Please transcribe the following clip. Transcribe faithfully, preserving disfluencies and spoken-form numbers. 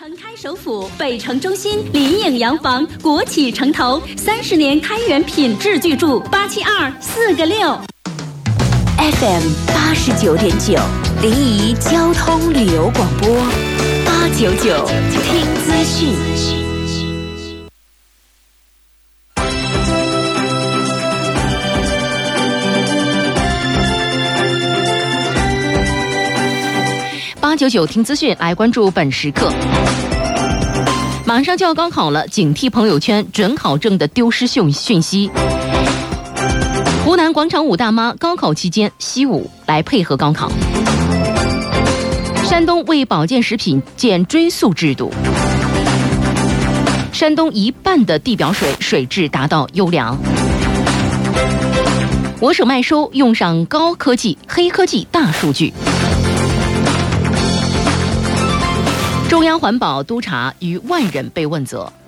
城开首府，北城中心临影洋房，国企城投，三十年开源品质巨著，八七二四个六。 F M 八十九点九，临沂交通旅游广播，八九九听资讯。 八九九听资讯，来关注本时刻。马上就要高考了，警惕朋友圈准考证的丢失讯讯息。湖南广场舞大妈高考期间吸舞来配合高考。山东为保健食品建追溯制度。山东一半的地表水水质达到优良。我省麦收用上高科技、黑科技大数据。中央环保督察逾万人被问责。